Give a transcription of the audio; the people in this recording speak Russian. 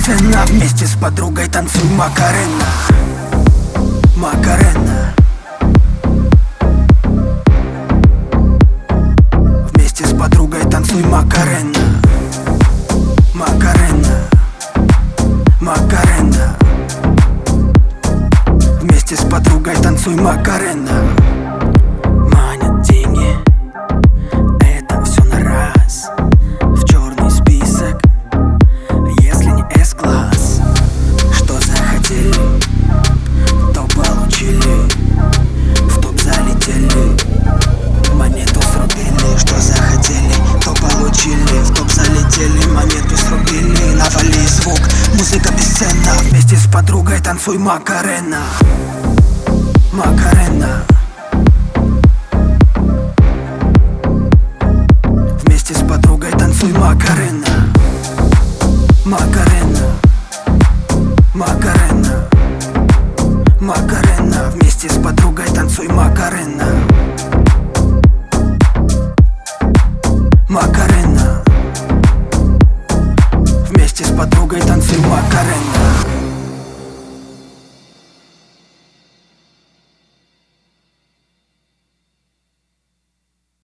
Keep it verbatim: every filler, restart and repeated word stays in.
бесценна. Вместе с подругой танцуй Макарена. Макарена. Вместе с подругой танцуй Макарена. Макарена. Макарена. Вместе с подругой танцуй Макарена. Манят деньги, это все на раз. В черный список, если не С-класс. Что захотели, то получили. В топ залетели, монету срубили. Что захотели, то получили. В топ залетели, монету срубили. Навали звук, музыка бесценна. Вместе с подругой танцуй Макарена. Макарена. Вместе с подругой танцуй Макарена. Макарена. Макарена. Макарена. Вместе с подругой танцуй Макарена. Макарена. Вместе с подругой танцуй Макарена.